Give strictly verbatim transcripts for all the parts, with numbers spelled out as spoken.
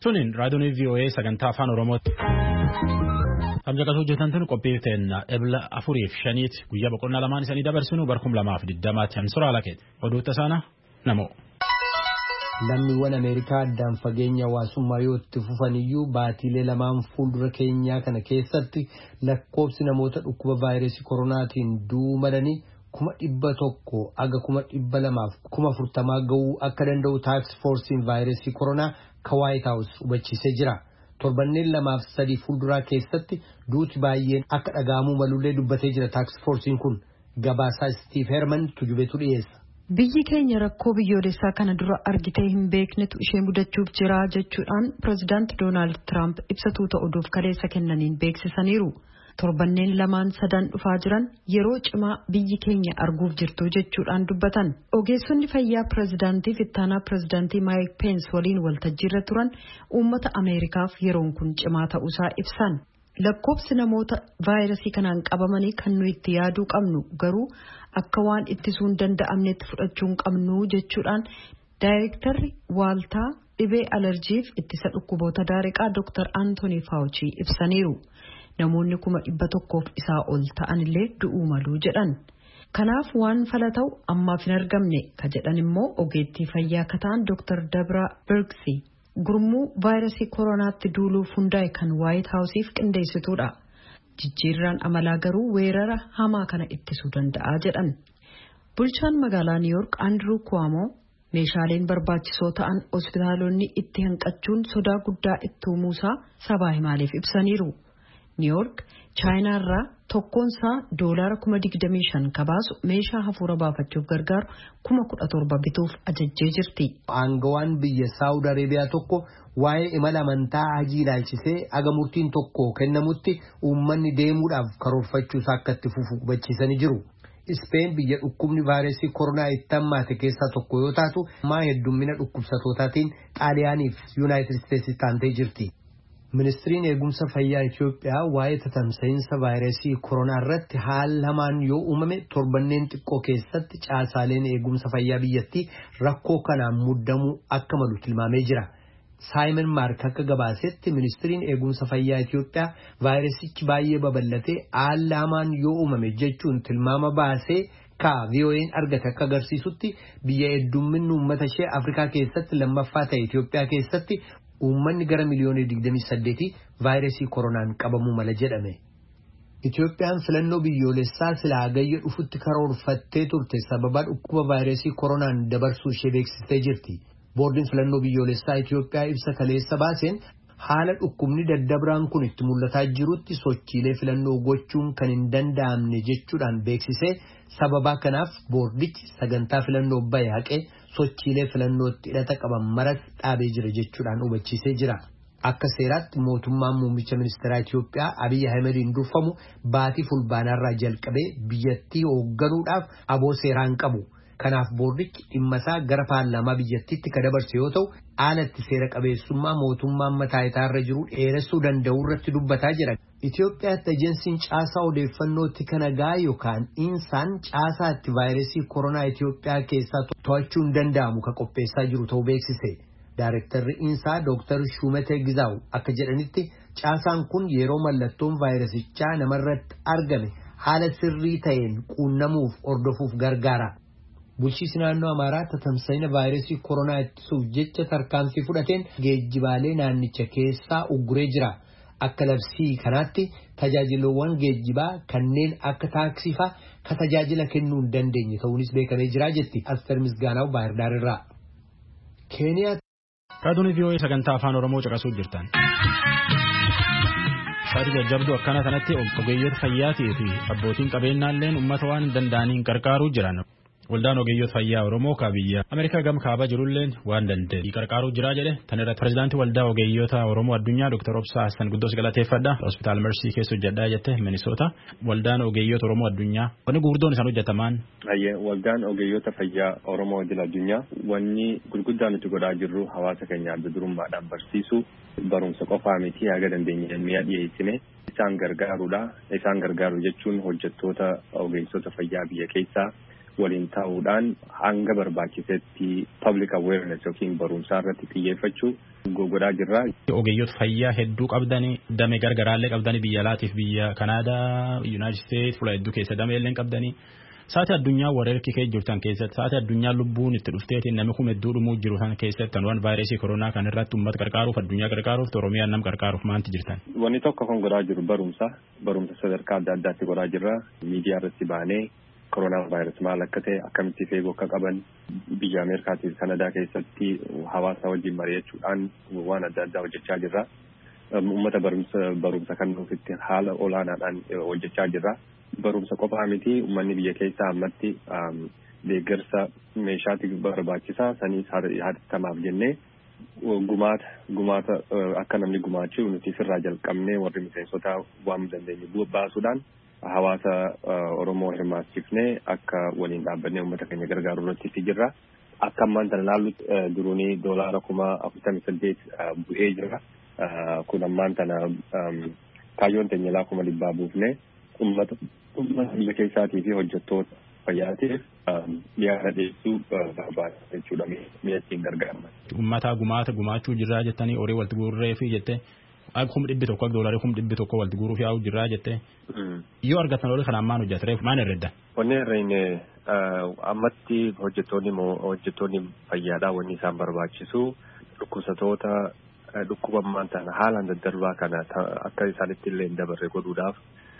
Sunin raadiyoon V O A sagantaa afaan Oromooti. Amjaqatu hojjetan tun qophii ta'enna ebla afuriif shaniit guyyaa boqonnaa lamaan isanii dabarsinu barkum lamaaf diddamaatti hansuraa lakeeti. Oduutta sana namoo. Lammiiwwan Ameerikaa addaan fageenya hawaasummaa yoo itti fufaniyyuu baatiilee lamaan fuuldura keenyaa kana keessatti lakkoofsi namoota dhukkuba vaayirasii koronaatiin duumadanii kuma dhibba tokko aga kuma dhibba lamaaf kuma afurtamaa ga'uu akka danda'u taaks foorsiin vaayirasii koronaa ka White House hubachiisee jira. Torbanneen lamaaf sadii fuulduraa keessatti duuti baay'een akka dhaga'amuu malullee dubbatee jira taaks foorsiin kun. Gabaasaa Steve Herman tujubeetu dhiyeessa. Biyyi keenya rakkoo biyyoolessaa kana dura argitee hin beeknetu ishee mudachuuf jira jechuudhaan pireezidaanti Doonaald Tiraamp ibsatuu ta'uudhuuf kaleessa kennaniin beeksisaniiru. Torbanneen lamaan sadan dhufaa jiran yeroo cimaa biyyi keenya arguuf jirtu jechuudhaan dubbatan. Ogeessonni fayyaa pireezidaantii fi ittaanaa pireezidaantii Maayik Peens waliin waltajjiirra turan uummata Ameerikaaf yeroon kun cimaa ta'uusaa ibsan. Lakkoofsi namoota vaayirasii kanaan qabamanii kan nuyi itti yaaduu qabnu garuu akka waan ittisuu hin danda'amnetti fudhachuu hin qabnu jechuudhaan daayirektarri waaltaa dhibee alerjiif ittisa dhukkuboota daariqaa Dooktar Antoonii Faawuchii ibsaniiru. Namoonni kuma dhibba tokkoof isaa ol ta'anillee du'uu maluu jedhan. Kanaaf waan fala ta'u ammaaf hin argamne ka jedhan immoo ogeettii fayyaa ka ta'an Dooktar Dabra Birksi. Gurmuu vaayirasii koronaatti duuluuf hundaa'e kan White House'iif qindeessituudha. Jijjiirraan amalaa garuu weerara hamaa kana ittisuu danda'a jedhan. Bulchaan magaalaa New York Andrew Cuomo meeshaaleen barbaachisoo ta'an hospitaalonni itti hanqachuun sodaa guddaa itti uumuusaa sabaa himaaleef ibsaniiru. New York chaayinaarraa tokkoonsaa doolaara kuma digdamii shan kabaasu meeshaa hafuura baafachuuf gargaaru kuma kudha torba bituuf ajajjee jirti. Aangawaan biyya Saawud Areebiyaa tokko waa'ee imala amantaa hajii ilaalchisee aga murtiin tokko kennamutti uummanni deemuudhaaf karoorfachuusaa akka itti fufu hubachiisanii jiru. Ispeen biyya dhukkubni vaayirasii koronaa itti hammaate keessaa tokko yoo taatu maa heddummina dhukkubsatootaatiin Xaaliyaaniif Yuunaayitid Isteetsi taantee jirti. Ministiriin eegumsa fayyaa Itoophiyaa waa'ee tatamsa'iinsa vaayirasii koronaa irratti haala hamaan yoo uumame torbanneen xiqqoo keessatti caasaaleen eegumsa fayyaa biyyattii rakkoo kanaan muddamuu akka malu tilmaamee jira. Saayimon Maark akka gabaasetti ministiriin eegumsa fayyaa Itoophiyaa vaayirasichi baay'ee babal'atee haala hamaan yoo uumame jechuun tilmaama baasee ka V O A'n argate akka agarsiisutti biyya heddumminni uummata ishee Afrikaa keessatti lammaffaa ta'e Itoophiyaa keessatti uummanni gara miliyoonii digdamii saddeetii vaayirasii koronaan qabamuu mala jedhame. Itoophiyaan filannoo biyyoolessaa silaa hagayya dhufutti karoorfattee turte sababa dhukkuba vaayirasii koronaan dabarsuu ishee beeksistee jirti. Boordiin filannoo biyyoolessaa Itoophiyaa ibsa kaleessa baaseen haala dhukkubni daddabraan kun itti mul'ataa jirutti sochiilee filannoo gochuun kan hin danda'amne jechuudhaan beeksisee sababa kanaaf boordichi sagantaa filannoo bahe haqee sochiilee filannootti hidhata qaban maras dhaabee jira jechuudhaan hubachiisee jira. Akka seeraatti mootummaan muummicha ministeeraa Itoophiyaa Abiy Ahmediin durfamu baatii fulbaanaarraa jalqabee biyyattii hoogganuudhaaf aboo seeraan qabu. Kanaaf boordichi dhimma isaa gara paarlaamaa biyyattiitti ka dabarse yoo ta'u aanatti seera qabeessummaa mootummaan mataa isaarra jiru dheeressuu danda'u irratti dubbataa jira. Itoophiyaatti ejensiin caasaa odeeffannootti kana gaa yookaan insaan caasaa itti vaayirasii koronaa Itoophiyaa keessaa to'achuu hin danda'amu ka qopheessaa jiru ta'uu beeksise. Daarektarri insaa Dooktar Shumatee Gizaaw akka jedhanitti caasaan kun yeroo mallattoon vaayirasichaa namarratti argame haala sirrii ta'een quunnamuuf hordofuuf gargaara. Bulchiinsi naannoo Amaaraa tatamsa'ina vaayirasii koronaa ittisuuf jecha tarkaanfii fudhateen geejjibaalee naannicha keessaa ugguree jira. Akka labsii kanaatti tajaajilawwan geejjibaa kanneen akka taaksii fa'aa ka tajaajila kennuu hin dandeenye ta'uunis beekamee jira jetti Aster Misgaanaw Baahirdaar irraa. Keeniyaa Raadiyoon V O A sagantaa afaan Oromoo caqasuu jirtan. Saatii jajjabduu akkana kanatti ogeeyyoota fayyaatii fi abbootiin qabeenyaalleen uummata waan hin danda'aniin gargaaruu jiran. Waldaan ogeeyyoota fayyaa Oromoo ka biyya Ameerikaa gam kaabaa jirulleen waan danda'e gargaaruu jira jedhe tan irratti pireezidaantii waldaa ogeeyyoota Oromoo addunyaa Dooktar Obsaa Hassan Guddoos galateeffadha. Hospitaal Mersii keessa hojjedhaa jette Minisoota. Waldaan ogeeyyoota Oromoo addunyaa wanni gurguddoon isaan hojjetamaan. Hayyee waldaan ogeeyyoota fayyaa Oromoo idil addunyaa wanni gurguddaan nuti godhaa jirru hawaasa keenya adda durummaadhaan barsiisuu barumsa qofaa miti haga dandeenye mi'a dhiyeessine isaan gargaaruudha. Isaan gargaaru jechuun hojjettoota ogeessota fayyaa biyya keessaa waliin ta'uudhaan hanga barbaachisetti public awareness yookiin barumsaa irratti xiyyeeffachuu godhaa jirra. Ogeeyyoota fayyaa hedduu qabdanii damee gargaraallee qabdanii biyya alaatiif biyya Kanaadaa, United States fuula hedduu keessa damee illee qabdanii sa'aatii addunyaa warreerki kee jirtan keessatti sa'aatii addunyaa lubbuun itti dhufteetiin namni kun hedduu dhumuu jiru san keessatti waan vaayirasii koronaa kan irratti uummata qarqaaruuf addunyaa qarqaaruuf Oromiyaan nam qarqaaruuf maanti jirtan. Wanni tokko kan godhaa jiru barumsa barumsa sadarkaa adda addaatti godhaa jirra miidiyaa irratti baanee koronaa vaayirasii maal akka ta'e akkamitti eeguu akka qaban biyya Ameerikaatii fi Kanadaa keessatti hawaasa wajjin mari'achuudhaan waan adda addaa hojjechaa jirra. Uummata barumsa barumsa kan nuufitti haala olaanaadhaan hojjechaa jirra. Barumsa qofaa miti uummanni biyya keessaa ammatti deeggarsa meeshaatti barbaachisaa saniis hatattamaaf jennee gumaata gumaata akka namni gumaachuu nuti sirraa jalqabnee warri miseensota waan dandeenye baasuudhaan hawaasa Oromoo hirmaachifnee akka waliin dhaabbannee uummata keenya gargaaruu irratti jirra. Akka ammaan tana laallu duruunii doolaara kuma afurtamii saddeet bu'ee jira. Kun ammaan tana kaayyoon teenya laa kuma dhibbaa buufnee uummata biyya keessaatii fi hojjettoota fayyaatiif dhiyaana dhiyeessuu barbaada jechuudha mi'a ittiin gargaarama. Uummata gumaata gumaachuu jirraa jettanii horii walitti guurree fi jettee kum dhibbi tokko doolarii kum dhibbi tokko walitti guuruuf yaa'u jirraa jettee yoo argatan horii kanaan maan hojjetareef maan herredda? Wanni herreenne ammatti hojjettoonni hojjettoonni fayyaadhaa wanni isaan barbaachisu dhukkubsatoota dhukkubammaan ta'an haalaan daddarbaa kana akka isaanitti illee hin dabarre godhuudhaaf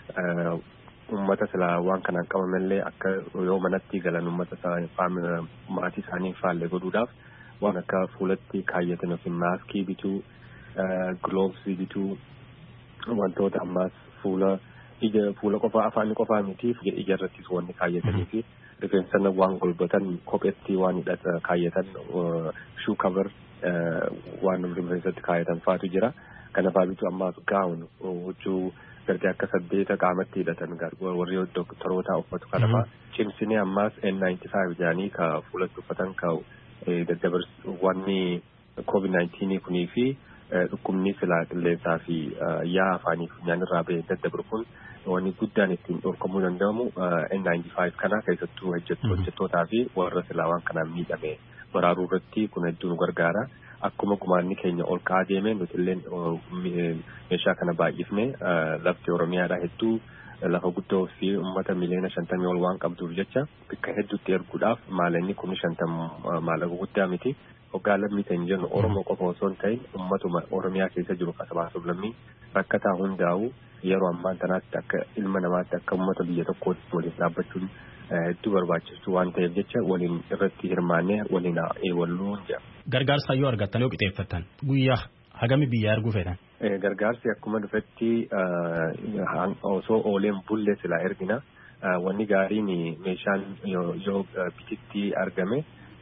uummata silaa waan kanaan qabamallee akka yoo manatti galan uummata maatii isaanii faallee godhuudhaaf waan akka fuulatti kaayyatan yookiin maaskii bituu gloves bituu wantoota ammaas fuula ija fuula qofaa afaan qofaa miti ija irrattis wanni kaayyatanii fi rifeensa waan golbatan kopheetti waan hidhata kaayyatan shoe cover waan rifeensatti kaayyatan faatu jira. Kana faabitu ammaas gaawun huccuu gartee akka saddeeta qaamatti hidhatan warri doktoroota uffatu kanafaa cimsinee ammaas N ninety-five jaanii ka fuulatti uffatan ka daddabarsu wanni COVID nineteen kunii fi dhukkubni silaa qilleensaa fi yaa afaanii funyaan irraa bahee daddabaru kun wanni guddaan ittiin dhorkamuu danda'amu N ninety-five kana keessattuu hojjettootaa fi warra silaa waan kanaan miidhame baraaruu irratti kun hedduu nu gargaara. Akkuma gumaanni keenya ol ka'aa deemee nuti illee meeshaa kana baay'ifne lafti Oromiyaadhaa hedduu lafa guddoo fi uummata miliyoona shantamii ol waan qabduuf jecha bakka hedduutti erguudhaaf maallaqa kumni shantam maallaqa guddaa miti. Hoggaa lammii ta'in jennu Oromoo qofa osoo hin ta'in uummatuma Oromiyaa keessa jiru kasabaasuuf lammii rakkataa hundaa'u yeroo ammaan tanaatti akka ilma namaatti akka uummata biyya tokkootti waliin dhaabbachuun hedduu barbaachisu waan ta'eef jecha waliin irratti hirmaannee waliin eewwalluun jira. Gargaarsa yoo argattan yoo qixeeffatan guyyaa hagami biyya arguu feetan? Gargaarsi akkuma dhufetti osoo ooleen bullee silaa ergina. Wanni gaariin meeshaan yoo bititti argame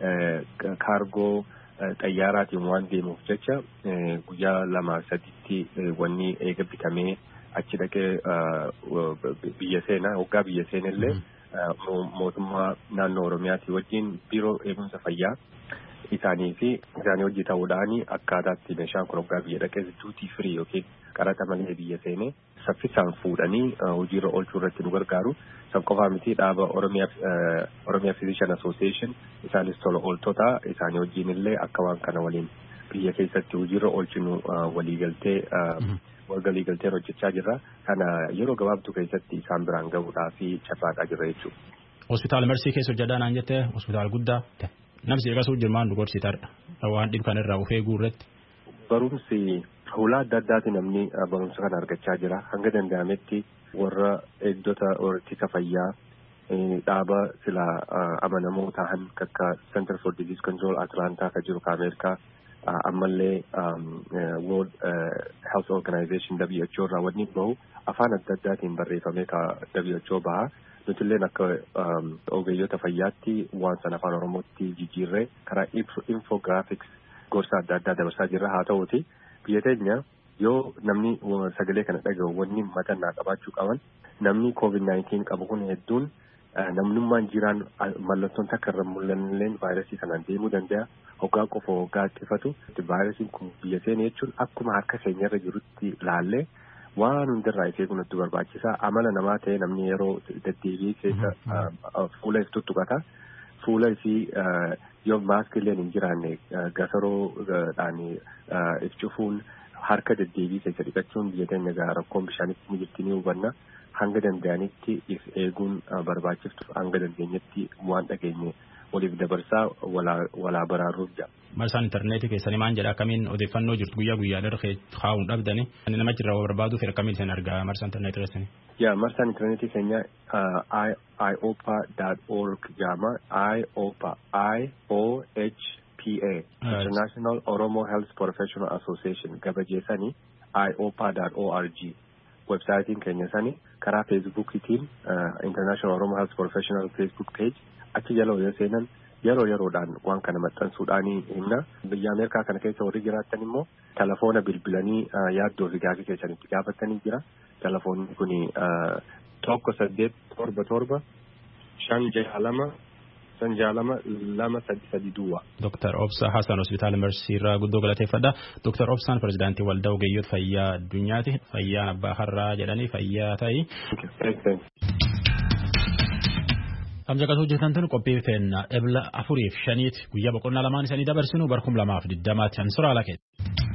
kaargoo xayyaaraatiin waan deemuuf jecha guyyaa lama sadiitti wanni eega bitamee achi dhaqee biyya seenaa hoggaa biyya seenillee mootummaa naannoo Oromiyaatii wajjin biiroo eegumsa fayyaa isaanii fi isaanii hojii ta'uudhaan akkaataatti meeshaan kun hoggaa biyya dhaqee duutii firii yookiin qaraxa malee biyya seenee saffisaan fuudhanii hojiirra oolchuu irratti nu gargaaru. San qofaa miti dhaaba Oromiyaa Physician Association isaanis tola ooltota isaanii wajjin illee akka waan kana waliin biyya keessatti hojiirra oolchinu waliigaltee waliigaltee hojjechaa jirra. Kana yeroo gabaabduu keessatti isaan biraan gahuudhaaf carraaqaa jirra jechuudha. Hospitaal Mersii keessa hojjetaa naan jette hospitaal guddaa namsi eegasuu jirmaan nu gorsitarra waan dhib kan irraa ufee guurretti. Barumsi hulaa adda addaati namni barumsa kana argachaa jira. Hanga danda'ametti warra eegdota hortiisa fayyaa dhaaba silaa amanamoo ta'an akka Center for Disease Control Atlantaa ka jiru ka Ameerikaa ammallee World Health Organization W H O irraa wanni bahu afaan adda addaatiin barreeffamee ka W H O baha. Nuti illee akka ogeeyyota fayyaatti waan sana afaan Oromootti jijjiirree karaa infographics gorsa adda addaa dabarsaa jirra. Haa ta'uuti biyya teenya yoo namni sagalee kana dhaga'u wanni matannaa qabaachuu qaban namni COVID nineteen qabu kun hedduun namnummaan jiraan mallattoon takka irra mul'anilleen vaayirasii kanaan deemuu danda'a. Hoggaa qofa hoggaa xifatu vaayirasiin kun biyya seene jechuun akkuma harka keenyarra jirutti laallee waan hundirraa ifee kunatti barbaachisaa amala namaa ta'e namni yeroo deddeebi'ee keessa fuula if tuttuqata fuula isii yoo maaskilleen hin jiraanne gasaroodhaan if cufuun harka deddeebii keessa dhiqachuun biyya keenya gaa rakkoon bishaanitti ni jirti ni hubanna hanga danda'anitti if eeguun barbaachiftu hanga dandeenyetti waan dhageenye waliif dabarsaa walaa baraaruuf jira. Marsaan intarneetii keessanii maan jedha akkamiin odeeffannoo jirtu guyyaa guyyaa dharra kaa'uun dhabdani nama jirra barbaadu fi akkamiin isin argaa marsaan intarneetii keessanii. Yaa marsaan intarneetii keenya i o p a dot org jaama I O P A I O H P A International Oromo Health Professional Association gabajeessanii I O P A dot org websaayitiin keenya sanii karaa feesbuukiitiin International Oromo Health Professional Facebook page achi jala yoo seenan yeroo yeroodhaan waan kana maxxansuudhaanii himna biyya Ameerikaa kana keessa warri jiraatan immoo telefoona bilbilanii yaaddoo fi gaafii keessanitti gaafatanii jira telefoonni kun tokko saddeet torba torba shan jaha lama shan jaha lama lama sadi sadi duwwa. Doktar Obsa Hassan Hospitaal Mersi irraa guddoo galateeffadha. Doktar Obsaan pirezidaantii waldaa ogeeyyoota fayyaa addunyaati. Fayyaan abbaa har'aa jedhanii fayyaa ta'i. Amjaqatu jetantan qophii fenna ebla afuriif shaniit guyyaa boqonnaa lamaan isanii dabarsinu barkum lamaaf diddamaatti an suraa lake.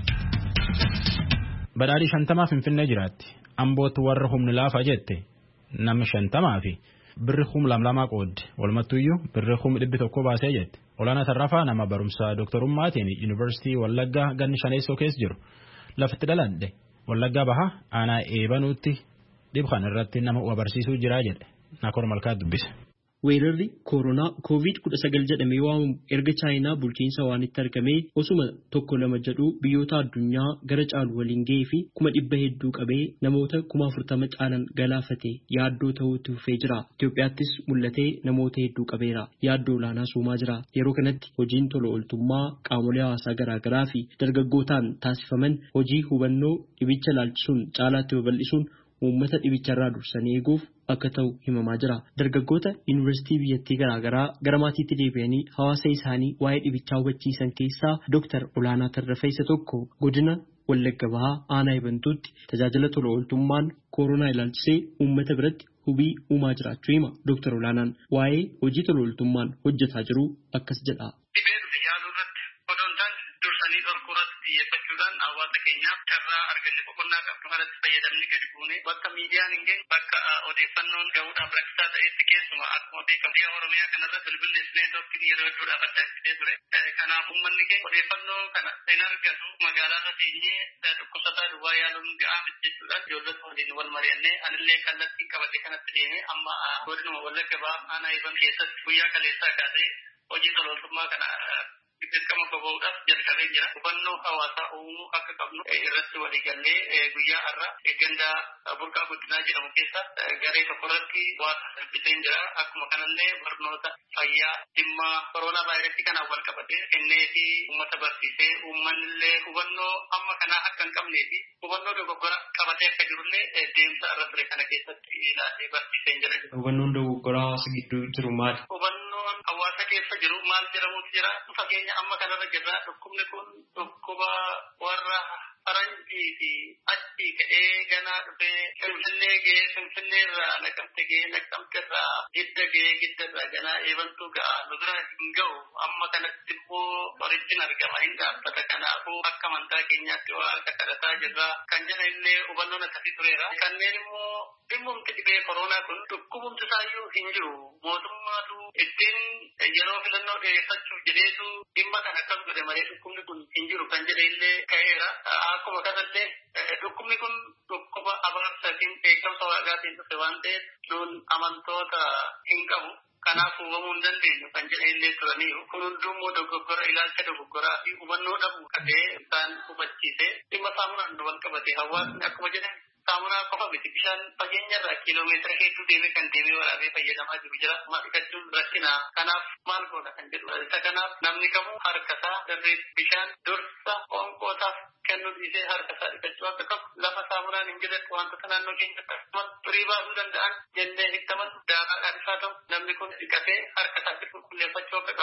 Badhaadhii shantamaa Finfinnee jiraatti. Ambootti warra humni laafa jette namni shantamaa fi birri hum lamlamaa qoodde walmattuyyuu birri hum dhibbi tokko baasee jette. Olaanaa Tarrafaa nama barumsaa dooktarummaatiin Yuunivarsiitii Wallaggaa ganni shaneessoo keessa jiru. Lafti dhaladhe Wallaggaa baha aanaa eebanuutti dhibxan irratti nama barsiisuu jiraa jedhe. Nakoor Malkaa dubbise. Weerarri koronaa koovid kudha sagal jedhamee waamamu erga chaayinaa bulchiinsa waan itti argamee osuma tokko lama jedhu biyyoota addunyaa gara caalu waliin ga'ee fi kuma dhibba hedduu qabee namoota kuma afurtama caalan galaafate yaaddoo ta'uutu dhufee jira. Itoophiyaattis mul'atee namoota hedduu qabeera. Yaaddoo olaanaa uumaa jira. Yeroo kanatti hojiin tola ooltummaa qaamolee hawaasaa garaagaraa fi dargaggootaan taasifaman hojii hubannoo dhibicha laalchisuun caalaatti babal'isuun uummata dhibicharraa dursanii eeguuf akka ta'u himamaa jira. Dargaggoota yuunivarsiitii biyyattii garaagaraa gara maatiitti deebi'anii hawaasa isaanii waa'ee dhibichaa hubachiisan keessaa Dooktar Olaanaa Tarrafaa isa tokko godina Wallagga Bahaa aanaa Ebantuutti tajaajila tola ooltummaan koronaa ilaalchisee uummata biratti hubii uumaa jiraachuu hima. Dooktar Olaanaan waa'ee hojii tola ooltummaan hojjetaa jiru akkas jedha. Bakka miidiyaan hin geenye bakka odeeffannoon gahuudhaaf rakkisaa ta'etti keessuma akkuma beekamu biyya Oromiyaa kanarra bilbilli neetwoorkiin yeroo hedduudhaaf addaatee ture. Kanaaf uummanni keenya odeeffannoo kana hin argatu magaalaarra teenyee dhukkubsataa duwwaa yaaluun ga'aa jechuudhaan ijoollota waliin wal mari'annee anillee kallattiin qabatee kanatti deemee amma godinuma Wallagga Bahaa aanaa Eban keessatti guyyaa kaleessaa kaasee hojii tola ooltummaa kana dirqama bahuudhaaf jalqabee jira. Hubannoo hawaasaa uumuu akka qabnu irratti waliigallee guyyaa har'a gandaa burqaa guddinaa jedhamu keessa garee tokko irratti waan salphiseen jira. Akkuma kanallee barnoota fayyaa dhimma koronaa vaayirasii kanaan wal qabatee kenneefi uummata barsiisee uummanillee hubannoo amma kanaa akka hin qabnee fi hubannoo dogoggora qabatee akka jirullee deemsa irra ture kana keessatti ilaalee barsiiseen jira. Hubannoon dogoggora hawaasa gidduu jiru maali? Hubannoon hawaasa keessa jiru maal jedhamutu jira. Fageenya amma kanarra jirra dhukkubni kun dhukkuba warra faranjii fi achi ka'ee ganaa dhufee finfinnee ga'ee finfinnee irraa naqamte ga'ee naqamte irraa gidda ga'ee gidda irraa ganaa eebantuu ga'a nu bira hin ga'u amma kanatti immoo qorichi argama hin dhaabbata. Kanaafuu akka amantaa keenyaatti waaqa kadhataa jirra kan jedhan illee hubannoon akkasii tureera. Kanneen immoo dhimmumti dhibee koronaa kun dhukkubumti isaayyuu hin jiru mootummaatu ittiin yeroo filannoo dheereffachuuf jedheetu dhimma kan akkas godhe malee dhukkubni kun hin jiru kan jedhe illee ka'eera. Akkuma kanallee dhukkubni kun dhukkuba abaarsatiin beekamsa waaqaatiin dhufe waan ta'eef nuun amantoota hin qabu. Kanaaf hubamuu hin dandeenyu kan jedhan illee turaniiru. Kun hundummoo dogoggora ilaalcha dogoggoraa fi hubannoo dhabuu qabee isaan hubachiise dhimma saamunaan wal qabate hawaasni akkuma jedhan saamunaa qofa miti bishaan fageenyarraa kiiloomeetira hedduu deemee kan deemee waraabee fayyadamaa jiru jira. Dhiqachuun rakkina. Kanaaf maal goona kan jedhu. Isa kanaaf namni kamuu harkasaa dirree bishaan dursa qoonqootaaf kennuu dhiisee harkasaa dhiqachuu akka qabu lafa saamunaan hin jirretti wantoota naannoo keenyatti akkasumas xurii baasuu danda'an jennee hittaman daaraadhaan isaa ta'u namni kun dhiqatee harkasaatti qulqulleeffachuu akka qabuu fi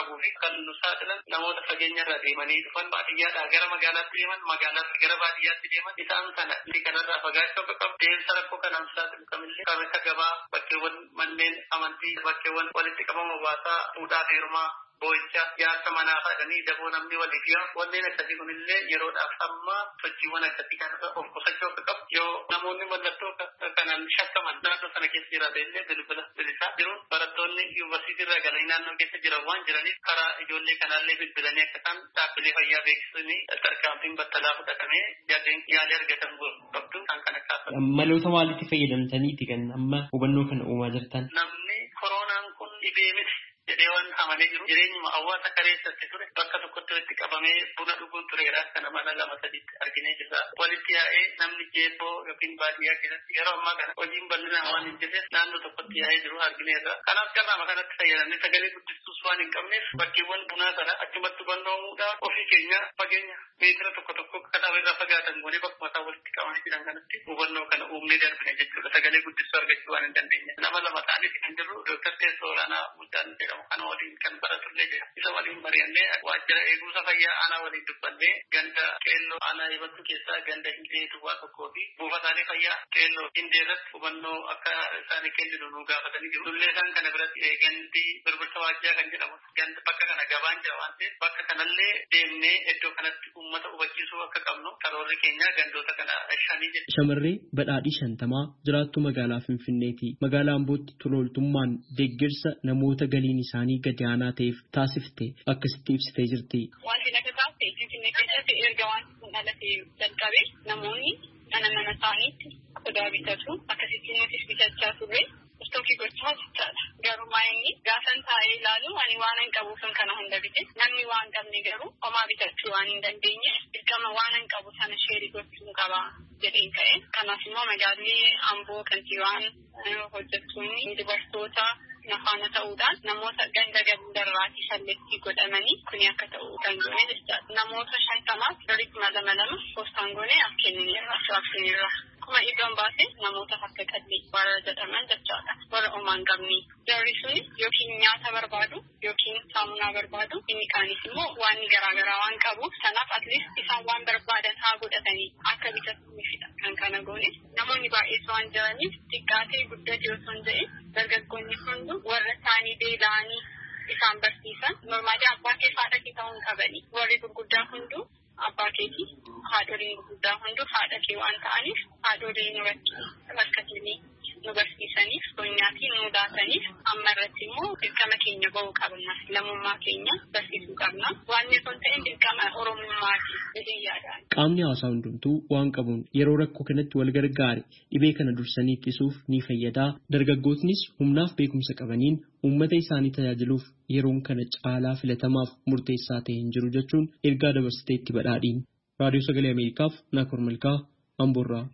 kan nu saaxilan namoota fageenya irraa deemanii dhufan baadiyyaadhaa gara magaalaatti deeman magaalaatti gara baadiyyaatti deeman isaan sana inni kanarraa fagaachuu akka qabu deemsa rakkoo kanaan saaxilu kamillee kan akka gabaa bakkeewwan manneen amantii bakkeewwan walitti qabama hawaasaa fuudhaa fi heerumaa boo'icha jaarsa manaa fadhanii daboo namni waliif yaa wanneen akkasii kunillee yeroodhaaf amma sochiiwwan akkasii kanarra of qusachuu akka qabu yoo namoonni mallattoo kanaan shakkaman naannoo sana keessa jiraate illee bilbila bilisaa jiru barattoonni yuunivarsiitii irraa galanii naannoo keessa jiran waan jiraniif karaa ijoollee kanaallee bilbilanii akka isaan dhaabbilee fayyaa beeksisanii tarkaanfiin battalaa fudhatamee jarreen yaalii argatan qabdu kan kana kaasa. Maloota maaliitti fayyadamtaniiti kan amma hubannoo kana uumaa jirtan? Namni koronaan kun dhibee miti. jedhee waan amanee jiru jireenyuma hawaasa kareessatti ture bakka tokkotti walitti qabamee buna dhuguun tureera kana mana lama sadiitti arginee jirra walitti yaa'ee namni jeeboo yookiin baadiyyaa keessatti yeroo ammaa kana hojiin bal'inaan waan hin jirreef naannoo tokkotti yaa'ee jiru argineerra kanaaf carraa kanatti fayyadamne sagalee guddistuus waan hin qabneef bakkeewwan bunaa sana achumatti hubannoomuudhaan ofii keenya fageenya meetira tokko tokko kanaaf irraa fagaatan goonee bakkuma isaa walitti qabamanii jiran kanatti hubannoo kana uumnee darbine jechuudha sagalee guddistuu argachuu waan hin dandeenye nama lama ta'anii kan jirru dooktar Teessoo Olaanaa Muddaan jedhamu kana waliin kan baratullee jira isa waliin mari'annee waajjira eegumsa fayyaa aanaa waliin dubbannee ganda qeelloo aanaa hibattu keessaa ganda hindee duwwaa tokkoo fi buufataalee fayyaa qeelloo hindee irratti hubannoo akka isaanii kenninu nu gaafatanii jiru dullee isaan kana biratti gandi birbirsa waajjiraa kan jedhamu ganda bakka kana gabaan jira waan ta'eef bakka kanallee deemnee iddoo kanatti uummata hubachiisuu akka qabnu karoorri keenya gandoota kana shanii jedhu. Shamarree badhaadhii shantamaa jiraattuu magaalaa Finfinneeti. Magaalaa Ambootti tolooltummaan deeggarsa namoota galiin isaanii gadi aanaa ta'eef taasifte akkasitti ibsitee jirti. Wanti natti taasise Finfinnee keessatti erga waan kun dhalatee jalqabe namoonni mana mana isaaniitti qodaa bitatu akkasitti nutis bitachaa turre istookii gochaa jechaadha. Garuu inni gaafan taa'ee ilaalu ani waan hin qabuuf kana hunda bite namni waan qabne garuu homaa bitachuu waan hin dandeenye dirqama waan hin qabu sana sheerii gochuu qaba jedheen ka'e. Kanaaf immoo magaalli Amboo kantiibaan hojjettoonni dubartoota nafaana ta'uudhaan namoota ganda gandarraatii salleettii godhamanii kuni akka ta'u kan goone jechaadha. Namoota shantamaaf birrii lama lama poostaan goone as kennineerra raabsineerra. Kuma iddoon baase namoota akka qalbii warra jedhaman jechaadha. Warra homaa hin qabne. Jarri suni yookiin nyaata barbaadu yookiin saamunaa barbaadu inni kaanis immoo waan garaagaraa waan qabuuf sanaaf atleast isaan waan barbaadan haa godhatanii akka bitatuufidha kan kana goone. Namoonni baay'ees waan jiraniif xiqqaatee guddate osoo hin ta'in dargaggoonni hundu warra isaanii beela'anii isaan barsiisan normaalii abbaa kee haadha kee ta'uu hin qabani. Warri gurguddaa hunduu abbaa keetii haadholiin gurguddaa hunduu haadha kee waan ta'aniif haadholiin irratti rakkatanii nu barsiisaniif qonyaatii nu laataniif amma irratti immoo dirqama keenya ba'uu qabna lammummaa keenya barsiisuu qabna waan kun ta'e dirqama oromummaati jedhee yaada. Qaamni hawaasaa hundumtuu waan qabuun yeroo rakkoo kanatti wal gargaare dhibee kana dursanii ittisuuf ni fayyada. Dargaggootnis humnaaf beekumsa qabaniin uummata isaanii tajaajiluuf yeroon kana caalaa filatamaaf murteessaa ta'e hin jiru jechuun ergaa dabarsitee itti badhaadhiin. Raadiyoo Sagalee Ameerikaaf Naakoor Malkaa Amboorraa.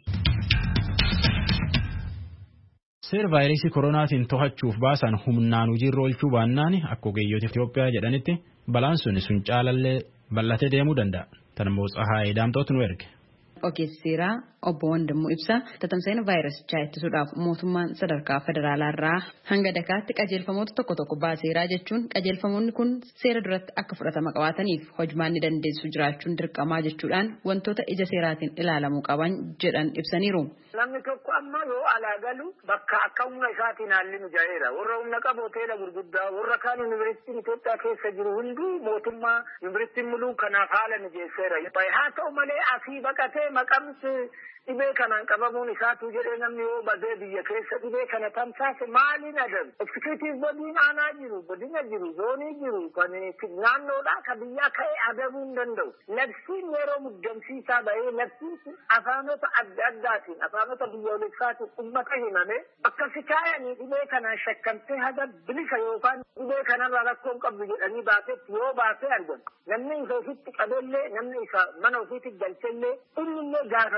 Seera vaayirasii koronaatiin to'achuuf baasan humnaan hojiirra oolchuu baannaan akka ogeeyyoota Itoophiyaa jedhanitti balaan sun sun caalallee bal'atee deemuu danda'a. Tanimmoo Tsahaayee Daamtootu nu erge. Ogeessi seeraa obbo Wandimmoo ibsa tatamsa'ina vaayirasichaa ittisuudhaaf mootummaan sadarkaa federaalaa irraa hanga dakaatti qajeelfamoota tokko tokko baaseeraa jechuun qajeelfamoonni kun seera duratti akka fudhatama qabaataniif hojimaan ni dandeessu jiraachuun dirqamaa jechuudhaan wantoota ija seeraatiin ilaalamuu qaban jedhan ibsaniiru. Namni tokko amma yoo alaa galu bakka akka humna isaatiin haalli mijaa'eera. Warra humna qabu hoteela gurguddaa warra kaan yuunivarsiitiin Itoophiyaa keessa jiru hunduu mootummaa yuunivarsiitiin muluu kanaaf haala mijeesseera. Haa ta'u malee asii baqatee maqamsi dhibee kanaan qabamuun isaatu jedhee namni yoo badee biyya keessa dhibee kana tamsaase maaliin adabu? Eksekuutiif bodiin aanaa jiru, godina jiru, zoonii jiru, kan naannoodhaa ka biyyaa ka'ee adabuu hin danda'u. Labsiin yeroo muddamsiisaa bahee labsiin afaanota adda addaatiin afaanota biyyoolessaatiin uummata himame bakka sikaayanii dhibee kanaan shakkamtee haga bilisa yookaan dhibee kanarraa rakkoo hin qabdu jedhanii baasetti yoo baasee argamu. Namni isa ofitti qabellee namni isa mana ofiitti galchellee innillee gaafatamaa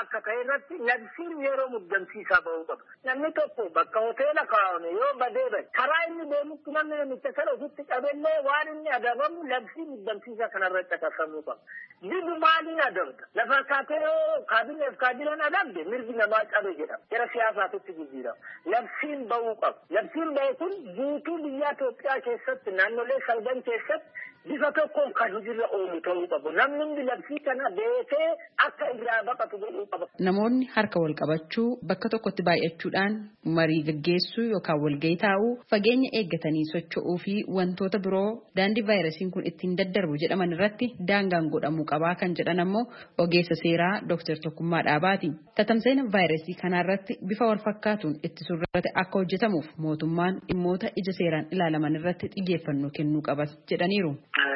akka ta'e irratti labsiin yeroo muddamsiisaa bahuu qaba. Namni tokko bakka hoteela kaa'ame yoo badee bade karaa inni deemutti namni namicha sana ofitti qabellee waan inni adabamu labsii muddamsiisaa kanarratti caqasamuu qaba. Libu maaliin adabda? Lafa kaatee yoo kaabineef kaabineen adabde mirgi namaa cabe jedhama. Gara siyaasaatitti jijjiirama. Labsiin bahuu qaba. Labsiin bahe kun guutuu biyya Itoophiyaa keessatti naannolee salgan keessatti bifa tokkoon kan hojiirra oolu ta'uu qabu. Namni labsii kana beekee akka irraa baqatu godhuu qaba. Namoonni harka wal qabachuu bakka tokkotti baay'achuudhaan marii gaggeessuu yookaan walgahii taa'uu fageenya eeggatanii socho'uu fi wantoota biroo daandii vaayirasiin kun ittiin daddarbu jedhaman irratti daangaan godhamuu qabaa kan jedhan ammoo ogeessa seeraa Dooktar Tokkummaa Dhaabaati. Tatamsa'ina vaayirasii kanarratti bifa wal fakkaatuun ittisuun irratti akka hojjetamuuf mootummaan dhimmoota ija seeraan ilaalaman irratti xiyyeeffannoo kennuu qabas jedhaniiru.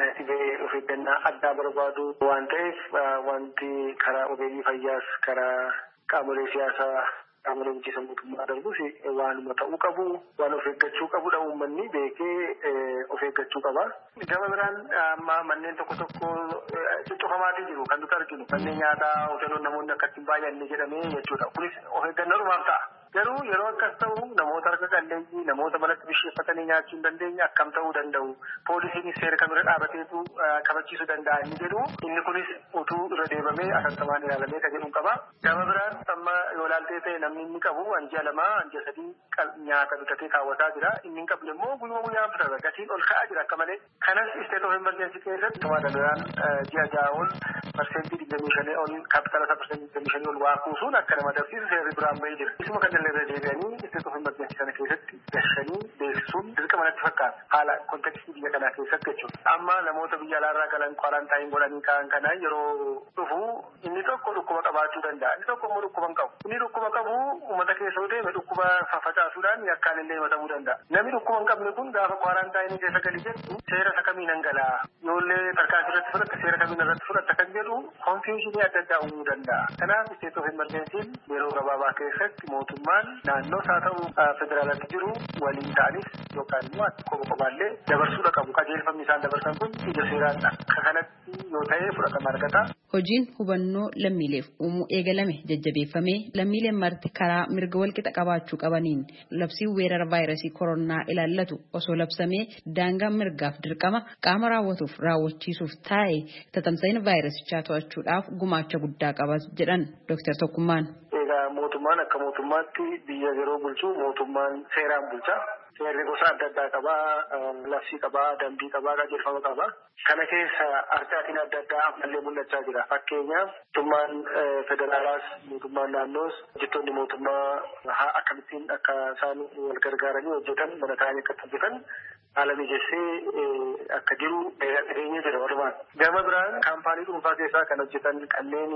Addaa barbaadu waan ta'eef wanti karaa ogeeyyii fayyaas karaa qaamolee siyaasaa qaamolee bulchiinsa mootummaa darbus waanuma ta'uu qabu waan of eeggachuu qabudha uummanni beekee of eeggachuu qaba. Gama biraan amma manneen tokko tokko cuccufamaatii jiru kan nuti arginu manneen nyaataa hoteelonni namoonni akka ittiin baay'anne jedhamee jechuudha. Kunis of eeggannoodhumaaf ta'a. Garuu yeroo akkas ta'u namoota harka qalleeyyii namoota manatti bisheeffatanii nyaachuu hin dandeenye akkam ta'uu danda'u poolisiin seera kamirra dhaabateetu kabachiisuu danda'a inni jedhu inni kunis utuu irra deebamee asantamaan ilaalamee kan jedhu qaba. Gama biraan amma yoo ilaaltee ta'e namni inni qabu hanji'a lamaa hanji'a sadii nyaata bitatee kaawwataa jira inni hin qabne immoo guyyuma guyyaan bitata gatiin ol ka'aa jira akka malee kanas state of emergency keessatti tumaa danda'an ji'a ja'a ol parsentii digdamii shanii ol kaapitaala isaa parsentii digdamii shanii ol waa kuusuun akka nama dabsiisu seerri biraan bahee jira. Isuma kan irra deebi'anii state of emergency kana keessatti gashanii beeksisuun dirqama natti fakkaata haala kontekstii biyya kanaa keessatti jechuudha. Amma namoota biyya alaarraa galan kwaarantaayinii godhanii ka'an kana yeroo dhufu inni tokko dhukkuba qabaachuu danda'a inni tokko immoo dhukkuba hin qabu. Inni dhukkuba qabu uummata keessa yoo deeme dhukkuba facaasuudhaan yakkaan illee himatamuu danda'a. Namni dhukkuba hin qabne kun gaafa kwaarantaayinii keessa gali jettu seera isa kamiin hangalaa yoollee tarkaanfii irratti fudhatta seera kamiin irratti fudhatta kan jedhu konfiyuushinii adda addaa uumuu danda'a. Kanaaf state of emergency yeroo gabaabaa keessatti mootummaan naannoo haa ta'u federaalatti jiru waliin ta'anis yookaan immoo qofa qofaallee dabarsuudha qabu. Qajeelfamni isaan dabarsan kun ija seeraan akka kanatti yoo ta'e fudhatama argata. Hojiin hubannoo lammiileef uumuu eegalame jajjabeeffamee lammiileen marti karaa mirga walqixa qabaachuu qabaniin labsii weerara vaayirasii koronaa ilaallatu osoo labsamee daangaan mirgaaf dirqama qaama raawwatuuf raawwachiisuuf taa'e tatamsa'ina vaayirasichaa to'achuudhaaf gumaacha guddaa qabas jedhan Dooktar Tokkummaan. Mootummaan akka mootummaatti biyya yeroo bulchu mootummaan seeraan bulcha. Seerri gosa adda addaa qabaa, labsii qabaa, dambii qabaa, qajeelfama qabaa. Kana keessa argaatiin adda addaa ammallee mul'achaa jira. Fakkeenyaaf mootummaan federaalaas mootummaan naannoos hojjettoonni mootummaa akkamittiin akka isaan wal gargaaranii hojjetan mana ta'anii akka hojjetan haala mijeessee akka jiru dhageenyee jira walumaan. Gama biraan kaampaanii dhuunfaa keessaa kan hojjetan kanneen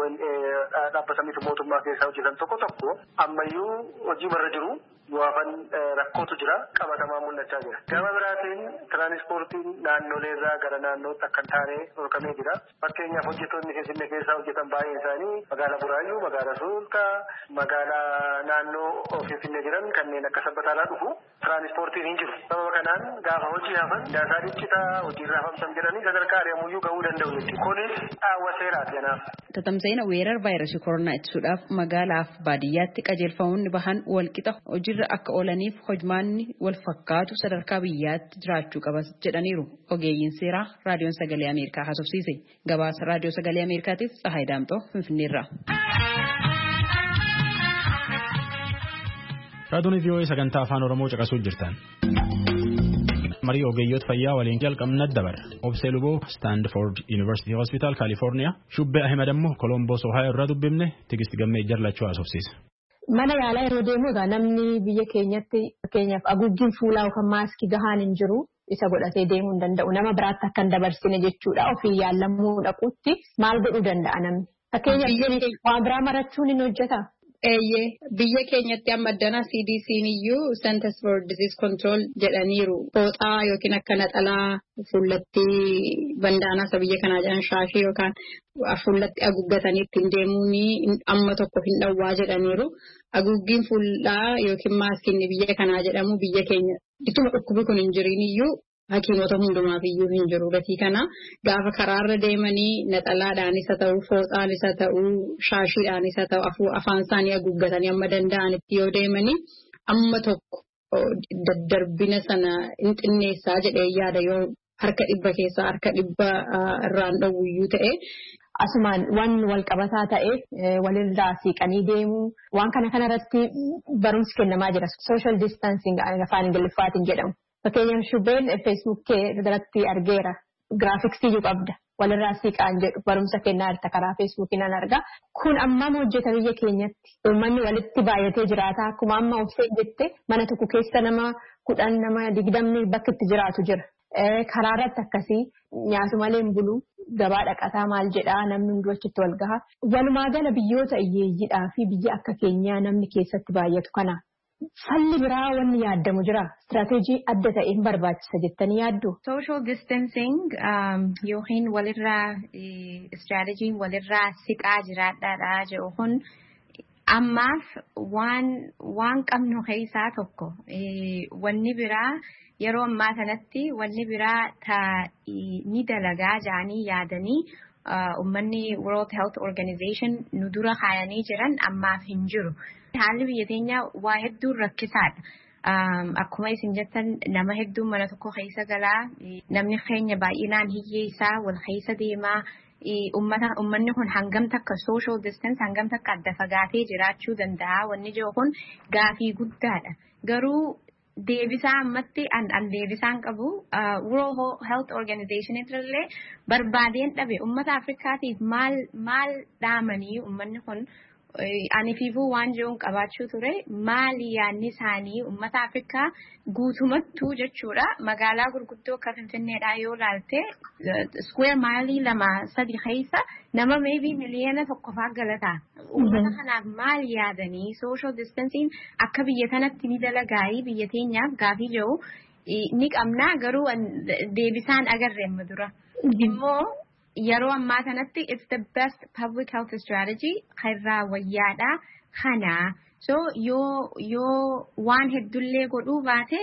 dhaabbata miti mootummaa keessaa hojjetan tokko tokko ammayyuu hojii marra jiru. Bu'aafan rakkootu jira qabatamaa mul'achaa jira. Gama biraatiin tiraanispoortiin naannolee irraa gara naannootti akka hin taane dhorkamee jira. Fakkeenyaaf hojjettoonni Finfinnee keessaa hojjetan baay'een isaanii magaalaa Buraayyuu, magaalaa Sulultaa, magaalaa naannoo Finfinnee jiran kanneen akka Sabbataalaa dhufu tiraanispoortiin hin jiru. Sababa kanaan gaafa hojii hafan daasaa dhiphitaa hojiirraa hafamsan jedhanii sadarkaa ari'amuyyuu gahuu danda'u jechuudha. Kunis dhaawwa seeraati kanaaf. Tatamsa'ina weerara vaayirasii koronaa ittisuudhaaf magaalaaf baadiyyaatti qajeelfamoonni bahan walqixa hojiirra akka oolaniif hojmaanni wal fakkaatu sadarkaa biyyaatti jiraachuu qabas jedhaniiru ogeeyyiin seeraa raadiyoon sagalee Ameerikaa haasofsiise. Gabaasa raadiyoo sagalee Ameerikaatiif Tsahaay Daamxoo Finfinneerraa. Raadiyoon V O A sagantaa afaan Oromoo caqasuu jirtan. Marii ogeeyyoota fayyaa waliin jalqabna dabar. Obsee Luboo Stanford University Hospital California Shubbee Ahmed ammoo Columbus Ohio irraa dubbifne Tigist Gammee Jarlachuu haasofsiise. Mana yaalaa yeroo deemu egaa namni biyya keenyatti fakkeenyaaf haguuggiin fuulaa yookaan maaskii gahaan hin jiru isa godhatee deemuu hin danda'u. Nama biraatti akka hin dabarsine jechuudha. Ofii yaalamuu dhaquutti maal godhuu danda'a namni? Fakkeenyaaf waan biraa marachuun hin hojjetaa? Eeyyee biyya keenyatti amma addana C D C'n iyyuu Centers for Disease Control jedhaniiru. Fooxaa yookiin akka naxalaa fuullatti bandaanaa biyya kanaa jedhan shaashii yookaan fuullatti haguuggatanii ittiin deemuun amma tokko hin dhowwaa jedhaniiru. Haguuggiin fuullaa yookiin maaskiin biyya kanaa jedhamu biyya keenya ituma dhukkubi kun hin jiriin iyyuu hakiimota hundumaaf iyyuu hin jiru. Gatii kana gaafa karaarra deemanii naxalaadhaanis haa ta'u, fooxaanis haa ta'u, shaashiidhaanis haa ta'u, afaan isaanii haguuggatanii amma danda'anitti yoo deemanii amma tokko daddarbina sana hin xinneessaa jedhee yaada yoo harka dhibba keessaa harka dhibba irraan dhowwiyyuu ta'e. Asumaan waan wal qabataa ta'e walirraa siiqanii deemuu waan kana kanarratti barumsi kennamaa jira. Social distancing afaan Ingiliffaatiin jedhamu. Fakkeenyaaf shubbeen Facebook irratti argeera. Giraafiksii qabda. Walirraa siiqaan jedhu barumsa kennaa jirta karaa Facebookiin an argaa. Kun ammam hojjeta biyya keenyatti. Uummanni walitti baay'atee jiraata. Akkuma amma ofsee jette mana tokko keessa nama kudhan nama digdamni bakka itti jiraatu jira. Karaa irratti akkasii nyaatu malee hin bulu. Gabaa dhaqataa maal jedhaa namni hunduu achitti wal gaha. Walumaa gala biyyoota hiyyeeyyiidhaa fi biyya akka keenyaa namni keessatti baay'atu kana. Falli biraa wanni yaaddamu jira. Istiraatejii adda ta'e hin barbaachisa jettanii yaaddu. Social distancing yookiin walirraa istiraatejii walirraa siqaa jiraadhaadha jedhu kun ammaaf waan waan qabnu keessaa tokko wanni biraa. Yeroo ammaa kanatti wanni biraa ni dalagaa jedhanii yaadanii uummanni World Health Organization nu dura kaayanii jiran ammaaf hin jiru. Haalli biyya keenya waa hedduun rakkisaadha. Akkuma isin jettan nama hedduun mana tokko keessa galaa namni keenya baay'inaan hiyyeessaa wal keessa deemaa. Uummanni kun hangam takka social distance hangam takka adda fagaatee jiraachuu danda'a. Wanni jiru kun gaafii guddaadha. Garuu deebisaa ammatti an deebisaan qabu World Health Organization irrallee barbaadeen dhabe uummata Afrikaatiif maal maal dhaamanii uummanni kun ani fiifuu waan jiruun qabaachuu ture maali yaanni isaanii uummata Afrikaa guutumattuu jechuudha magaalaa gurguddoo akka Finfinneedhaa yoo laalte square mile lama sadi keessa nama maybe miliyoona tokko fa'aa galataa uummata kanaaf maal yaadanii social distancing akka biyya kanatti ni dalagaayii biyya teenyaaf gaafii jiru ni qabnaa garuu deebisaan agarre amma dura immoo yeroo ammaa kanatti it's the best public health strategy kairraa wayyaadha kana so yoo yoo waan heddullee godhuu baate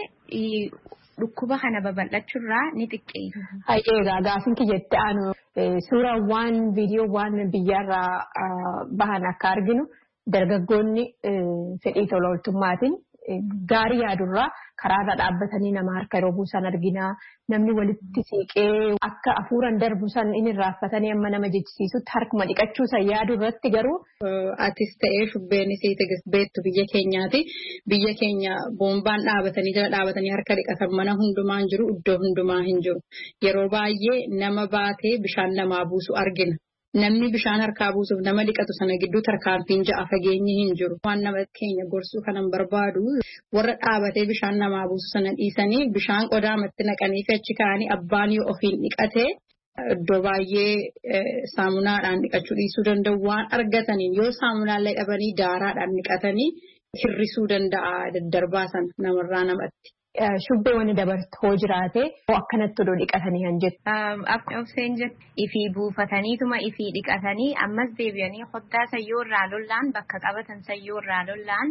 dhukkuba kana babal'achuurraa ni xiqqeessa. Egaa gaafin kiyyatti aanu suuraawwan viidiyoowwan biyyarraa bahan akka arginu dargaggoonni fedhii tola ooltummaatiin gaarii yaadurraa karaarra dhaabbatanii nama harka yeroo buusan argina namni walitti siiqee akka afuuran darbu san inni raaffatanii amma nama jechisiisutti harkuma dhiqachuu san yaadu irratti garuu. Atis ta'ee shubbeenis beektu biyya keenyaati biyya keenya boombaan dhaabatanii jala dhaabatanii harka dhiqatan mana hundumaa hin jiru iddoo hundumaa hin jiru yeroo baay'ee nama baatee bishaan namaa buusu argina. Namni bishaan harkaa buusuuf nama dhiqatu sana gidduu tarkaanfiin ja'a fageenyi hin jiru. Waan nama keenya gorsuu kanan barbaadu warra dhaabatee bishaan namaa buusu sana dhiisanii bishaan qodaamatti naqanii fi achi kaa'anii abbaan yoo ofiin dhiqatee iddoo baay'ee saamunaadhaan dhiqachuu dhiisuu danda'u waan argataniin yoo saamunaallee dhabanii daaraadhaan dhiqatanii hirrisuu danda'a daddarbaa sana namarraa namatti. Shubbee wanni dabartu hoo jiraate akkanatti odoo dhiqatanii kan jettu. Akkuma obseen jettu ifii buufataniituma ifii dhiqatanii ammas deebi'anii hoddaa sayyoo irraa lollaan bakka qabatan sayyoo irraa lollaan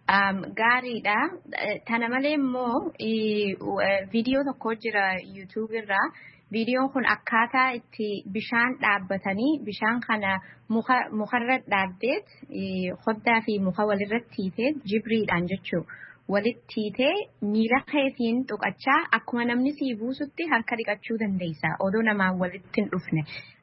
gaariidha. Tana malee immoo viidiyoo tokko jira YouTube irraa. Viidiyoon kun akkaataa itti bishaan dhaabbatanii bishaan kana mukarra dhaabdeet hoddaa fi muka walirratti hiitee jibriidhaan jechuudha. Walitti hiitee miila keetiin tuqachaa akkuma namni sii buusutti harka dhiqachuu dandeessa. Odoo namaan walitti hin dhufne.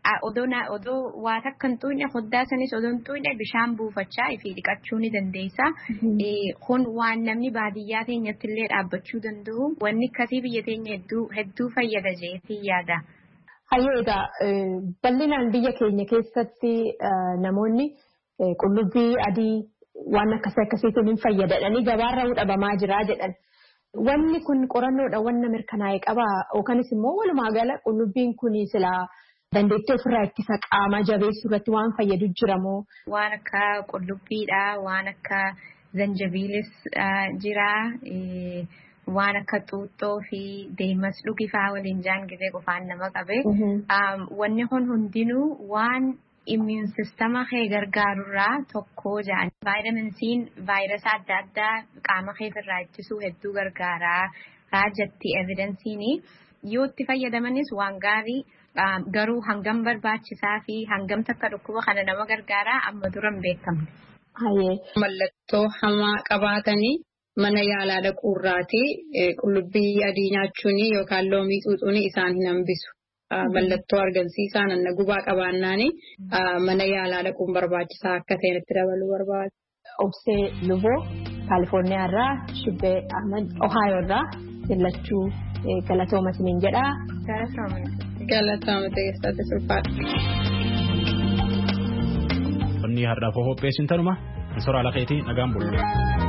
Odoo waa takka hin tuqne hoddaa sanis odoo hin tuqne bishaan buufachaa ifii dhiqachuu ni dandeessa. Kun waan namni baadiyyaa teenyatti illee dhaabbachuu danda'u. Wanni akkasii biyya teenya hedduu fayyada jeetii yaada. Hayyoo egaa bal'inaan biyya keenya keessatti namoonni qullubbii adii. Waan akkasii akkasiitiin hin fayyadadhanii gabaarra dhabamaa jiraa jedhan. Wanni kun qorannoodha wanna mirkanaa'e qabaa yookanis immoo walumaa gala qullubbiin kun silaa dandeettii ofirraa ittisa qaama jabeessuu irratti waan fayyadu jiramoo. Waan akka qullubbiidha waan akka zanjabiilis jira waan akka xuuxxoo fi deemas dhugifaa waliin jaan gizee qofaan nama qabe. Wanni kun hundinuu waan. Immune system kee gargaarurraa tokko jedhan. Vitamin C'n vaayirasii adda addaa qaama keetirraa ittisuu hedduu gargaaraa. Raajatti evidensiini yoo itti fayyadamanis waan gaarii garuu hangam barbaachisaa fi hangam takka dhukkuba kana nama gargaaraa amma dura hin beekamne. Mallattoo hamaa qabaatanii mana yaalaa dhaquurraati qullubbii adii nyaachuun yookaan loomii xuuxuun isaan hin hambisu. Mallattoo argamsiisaa nanna gubaa qabaannaani mana yaalaa dhaquun barbaachisaa akka ta'e itti dabaluu barbaada. Obsee Luboo Kaalifoorniyaa irraa Shibbee Ahmed Ohayoo irraa jallachuu galatooma isiniin jedhaa. Galatooma teessatti sulfaadha. Onni har'aaf hopheessin tanuma soraa lafeetii nagaan bulu.